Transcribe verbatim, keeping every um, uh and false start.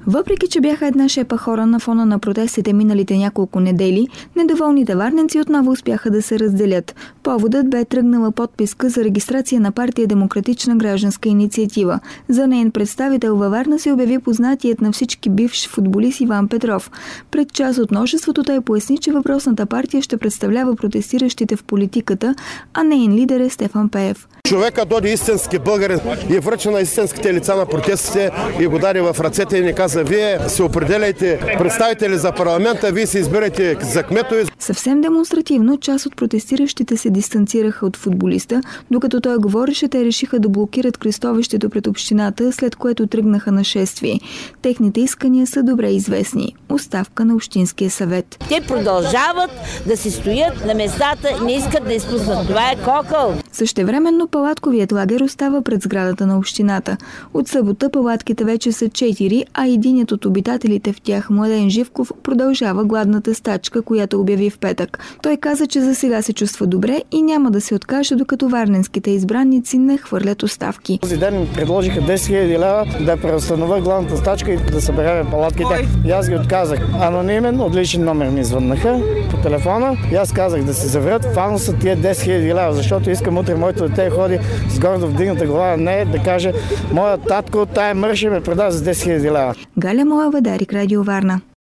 Въпреки че бяха една шепа хора на фона на протестите миналите няколко недели, недоволните варненци отново успяха да се разделят. Поводът бе тръгнала подписка за регистрация на партия Демократична гражданска инициатива. За нейн представител във Варна се обяви познатият на всички бивш футболист Иван Петров. Пред част от множеството той поясни, че въпросната партия ще представлява протестиращите в политиката, а нейн лидер е Стефан Пеев. Човека доди истински българин и връча на истинските лица на протестите и го даде в ръцете и ни каза: вие се определяйте представители за парламента, вие се избирайте за кметове. Съвсем демонстративно част от протестиращите се дистанцираха от футболиста, докато той говореше, те решиха да блокират кръстовището пред общината, след което тръгнаха на шествие. Техните искания са добре известни. Оставка на Общинския съвет. Те продължават да си стоят на местата и не искат да изпуснат. Това е кокъл. Същевременно палатковият лагер остава пред сградата на общината. От събота палатките вече са четири, а единият от обитателите в тях, Младен Живков, продължава гладната стачка, която обяви в петък. Той каза, че за сега се чувства добре и няма да се откаже, докато варненските избранници не хвърлят оставки. Този ден ми предложиха десет хиляди лева да преустановя гладната стачка и да съберем палатките. И аз ги отказах. Анонимен, от личен номер ми звъннаха по телефона и аз казах да се заврят фануса тия десет хиляди лева, защото искам утре моето дете ходи с гордо вдигната глава, не да каже: моя татко, тая мъж ме преда за десет хиляди лева. Галя Моева, Дарик, Радио Варна.